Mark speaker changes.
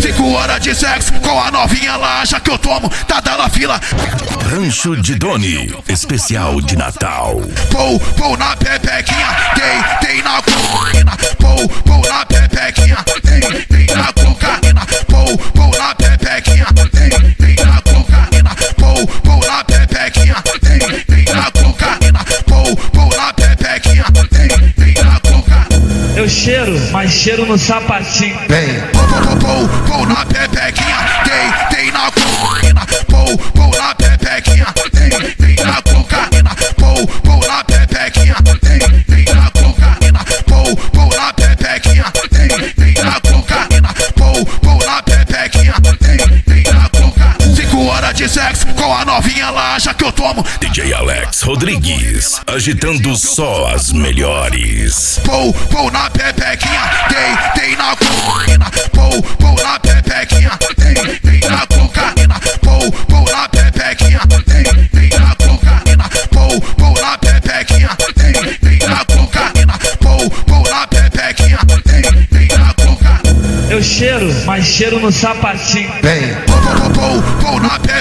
Speaker 1: 5 horas de sexo com a novinha lá, já que eu tomo, tá dando fila.
Speaker 2: Rancho de Doni, especial de Natal.
Speaker 1: Pou na pepequinha, tem na cocaína. Pou na pepequinha, tem na cocaína. Pou na pepequinha, tem na cocaína. Pou na pepequinha, tem na cocaína. Pou na pepequinha, tem na cocaína.
Speaker 3: Eu cheiro, mas cheiro no sapatinho.
Speaker 1: Vem. Pou na pepequinha, tem na cocaína. Pou na pepequinha, tem na cocaína. Pou na pepequinha, tem na cocaína. Pou na pepequinha, tem na cocaína. Pou na pepequinha, tem na cocaína. 5 horas de sexo com a novinha lá, já que eu tomo.
Speaker 2: DJ Alex Rodrigues, agitando só as melhores.
Speaker 1: Pou na pepequinha, tem na cocaína. Pou na pepequinha, tem na cocaína. Pou na pepequinha, tem na cocaína. Pou na pepequinha, tem na cocaína. Pou na pepequinha, tem na cocaína.
Speaker 3: Eu cheiro, mas cheiro no sapatinho.
Speaker 1: Vem. Pou na pepequinha.